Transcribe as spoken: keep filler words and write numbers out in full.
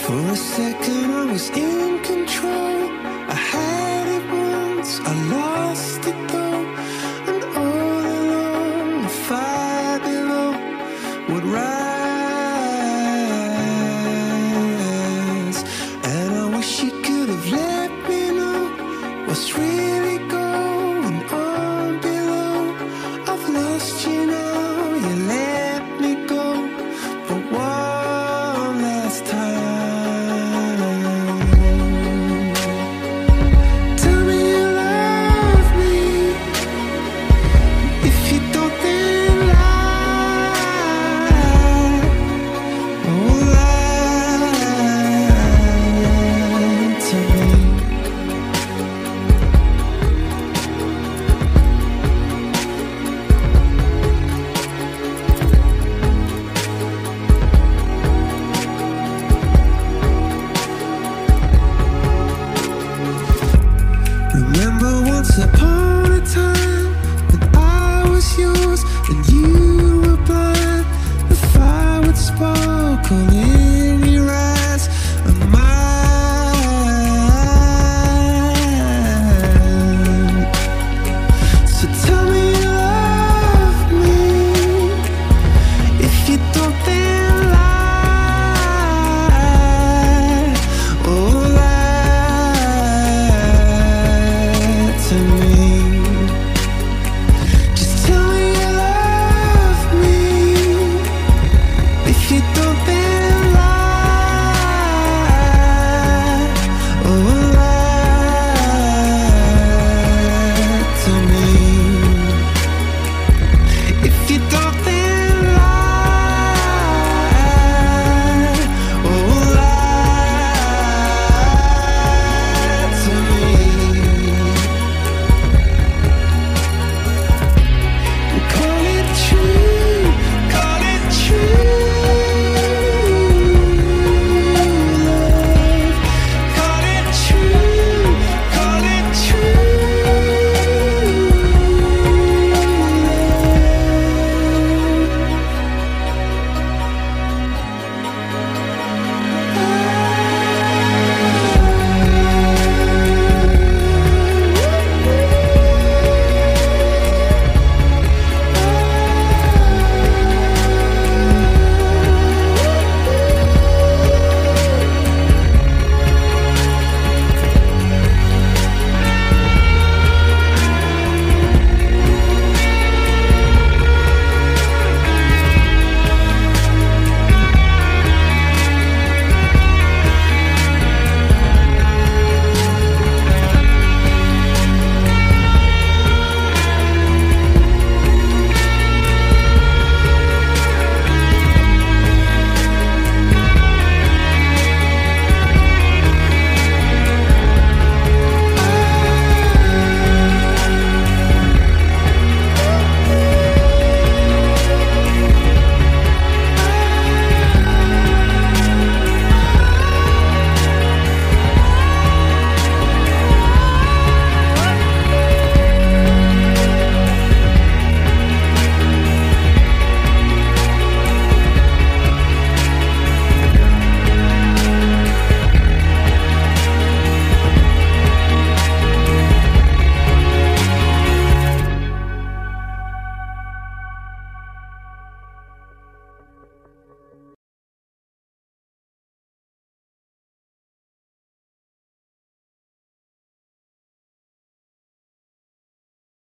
For a second I was in control. I had it once, I lost it though. And all along the fire below would rise. And I wish you could have let me know what's really going on below. I've lost you now, you let me go for one last time. Tell me you love me. If you don't, then lie. Oh, lie to me. Remember once upon a time when I was yours and you were blind. The fire would sparkle